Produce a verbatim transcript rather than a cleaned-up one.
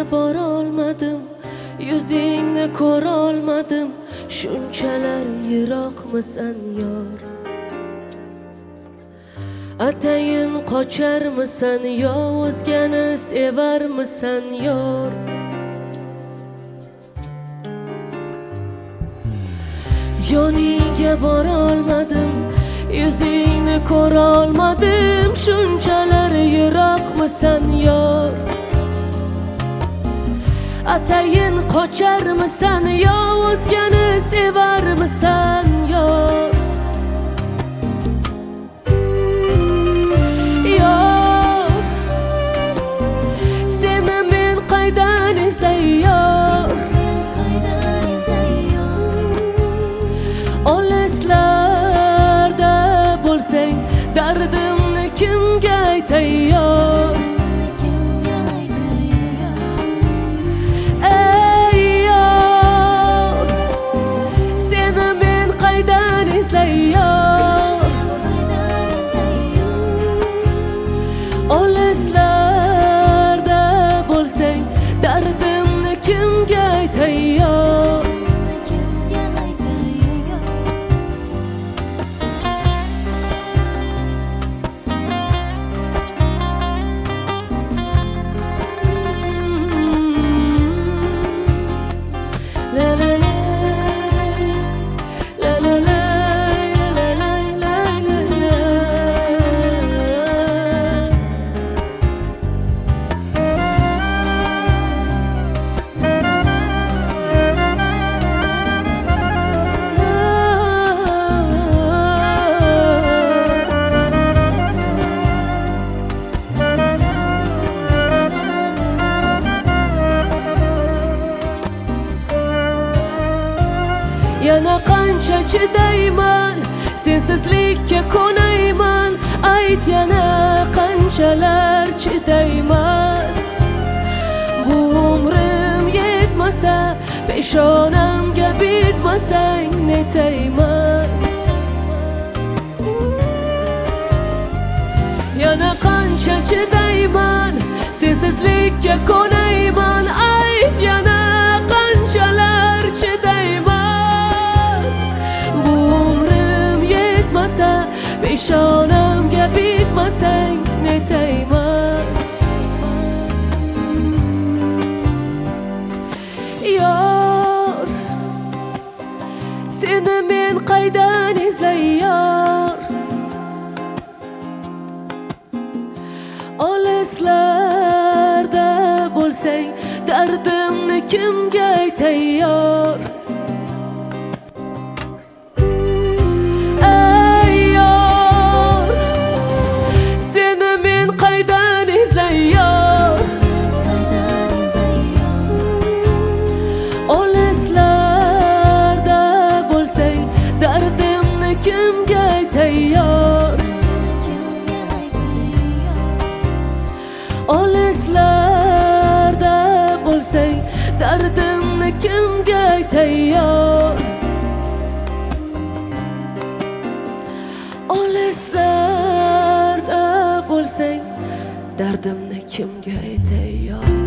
borolmadim, yuzingni ko'rolmadim, shunchalar yiroqmisan yor? Atayin qocharmisan yo o'zgani sevarmisan yor? Yoningga borolmadim, yuzingni ko'rolmadim, shunchalar yiroqmisan yor? Atayin qocharmisan yo o'zgani sevarmisan yor? Yor, seni men qaydan izlay yor? Olislarda bo'lsang, dardimni kimga aytay yor? Olislarda bo'lsang, dardimni kimga aytay yor? La la la Yana qancha chidayman, sensizlikka ko'nayman, ayt yana qanchalar chidayman. Bu umrim yetmasa, peshonamga bitmasang netayman. Yana qancha chidayman, sensizlikka ko'nayman, ayt yana qanchalar chidayman. Peshonamga bitmasang netayman. Yor, seni men qaydan izlay yor? Olislarda bo'lsang, dardimni kimga aytay yor? Olislarda bo'lsang, dardimni kimga aytay yor? Olislarda bo'lsang, dardimni kimga aytay yor? Olislarda bo'lsang, dardimni kimga aytay yor?